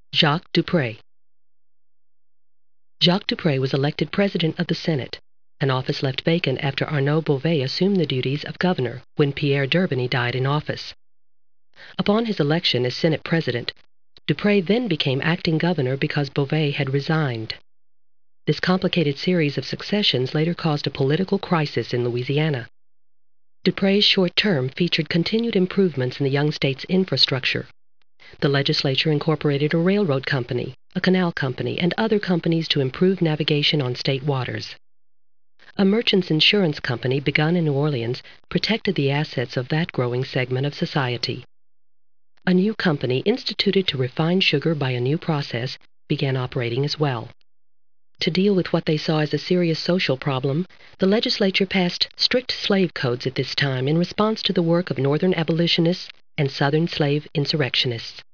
Jacques Dupré. Jacques Dupré was elected President of the Senate, an office left vacant after Arnaud Beauvais assumed the duties of governor when Pierre d'Herbigny died in office. Upon his election as Senate President, Dupré then became acting governor because Beauvais had resigned. This complicated series of successions later caused a political crisis in Louisiana. Dupré's short term featured continued improvements in the young state's infrastructure. The legislature incorporated a railroad company, a canal company, and other companies to improve navigation on state waters. A merchant's insurance company begun in New Orleans protected the assets of that growing segment of society. A new company instituted to refine sugar by a new process began operating as well. To deal with what they saw as a serious social problem, the legislature passed strict slave codes at this time in response to the work of Northern abolitionists and Southern slave insurrectionists.